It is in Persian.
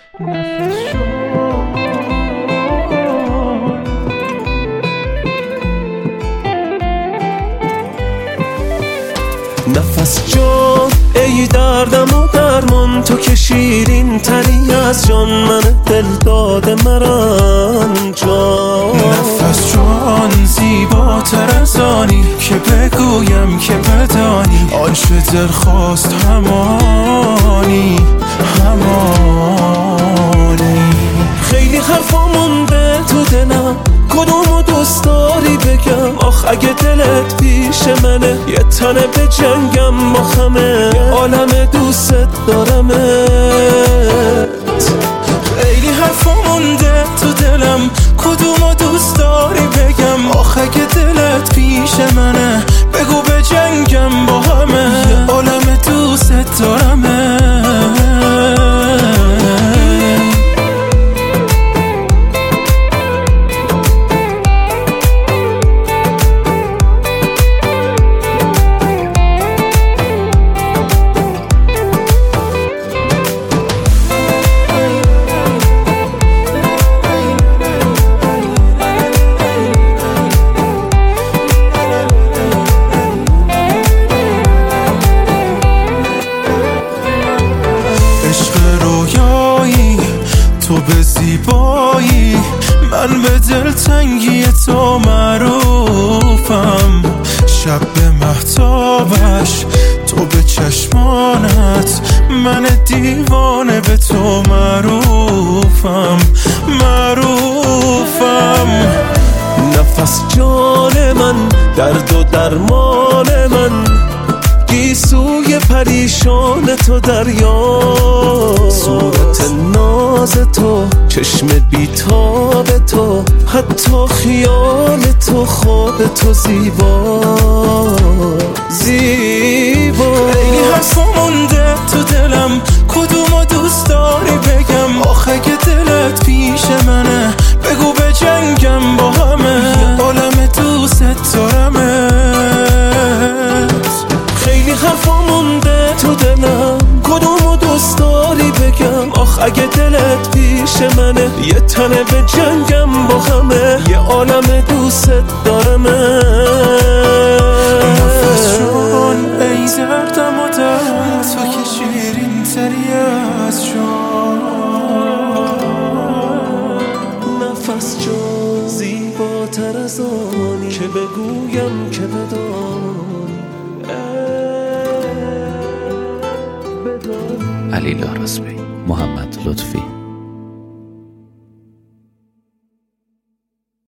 نفس جان ای دردم و درمان، تو که شیرین تری از جان، من دل داده مران جان. نفس جان زیباتر از آنی که بگویم که بدانی، آنچه دل خواست همانی همانی. خیلی حرفا مونده تو دلم، کدومو دوست داری بگم؟ آخ اگه دلت پیش منه، یه تنه به جنگم با همه، یه عالم دوست دارمت. خیلی حرفا مونده تو دلم، کدومو دوست داری بگم؟ آخ اگه دلت پیش منه، بگو به جنگم با همه، یه عالم دوست دارمت. تو به زیبایی، من به دلتنگی تو معروفم. شب به مهتابش، تو به چشمانت، من دیوانه به تو معروفم معروفم. نفس جان من، درد و درمان من، گیسوی پریشان تو دریا، صورت ناز تو، چشم بیتاب تو، حتی خیال تو، خواب تو زیبا زیبا. خیلی حرفا مونده تو دلم، کدومو دوست داری بگم؟ آخه اگه دلت پیش منه، بگو به جنگم با همه، یه عالم دوست دارمت. خیلی حرفا مونده تو دلم، کدومو دوست داری بگم؟ آخ اگه دلت پیش منه، یه تنه به جنگم با همه، یه عالم دوست دارمت. نفس جان ای دردم و درد، تو که شیرین تری از جان. نفس جان زیباتر از آنی که بگویم که بدانی. علی لارزمی، محمد لطفی.